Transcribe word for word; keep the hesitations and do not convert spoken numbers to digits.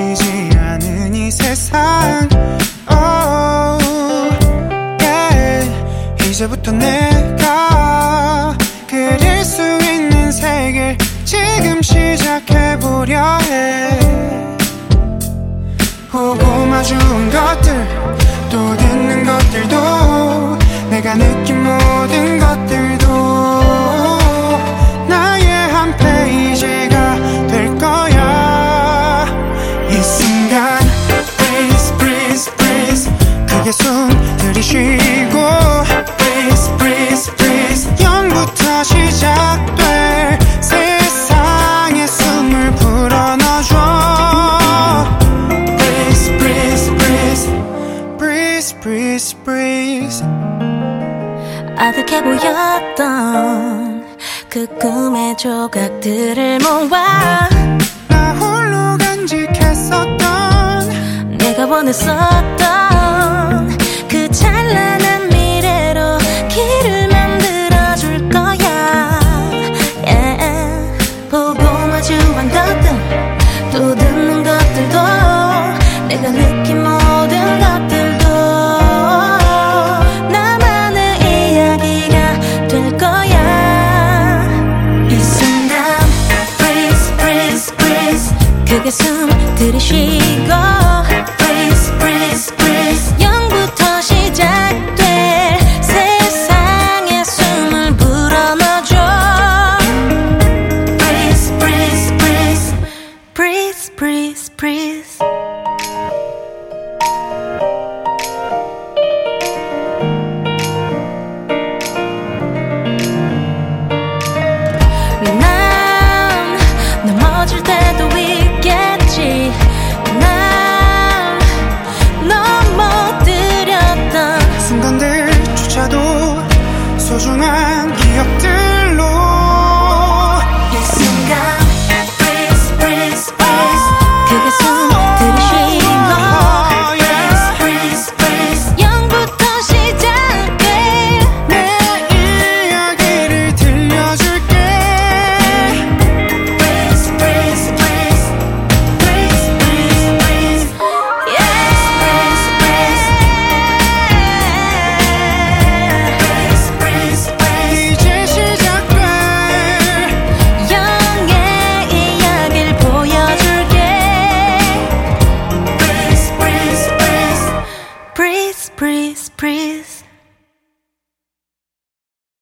보이지 않은 이 세상 oh, yeah. 이제부터 내가 그릴 수 있는 세계 지금 시작해보려 해. 보고 마주온 것들 또 듣는 것들도 내가 느낀 모든 것들도 나의 한 페이지가 될 거야. 이 순간 breeze breeze breeze 크게 숨 들이쉬고 breeze breeze breeze 영부터 시작될 세상에 숨을 불어넣어줘. breeze breeze breeze breeze breeze breeze 아득해 보였던 그 꿈의 조각들을 모아 나 홀로 간직했었던 내가 원했었던 그 찬란한 미래로 길을 만들어줄 거야. yeah. 보고 마주한 것들 또 듣는 것들도 내가 느낀 모든 것들도 나만의 이야기가 될 거야. 이 순간 breeze breeze breeze 크게 숨 들이쉬고 breeze breeze breeze 영부터 시작될 세상에 숨을 불어넣어줘. breeze breeze breeze breeze breeze breeze 난 넘어질 때도 있겠지. 난 넘어뜨렸던 순간들조차도 소중한 기억들로 이 순간 breeze breeze breeze 크게 숨 들이쉬고 breeze breeze breeze 영부터 시작돼 내 이야기를 들려줄게. breeze breeze breeze breeze breeze breeze yeah breeze breeze breeze breeze 이제 시작될 영의 이야기를 보여줄게. breeze breeze breeze breeze breeze breeze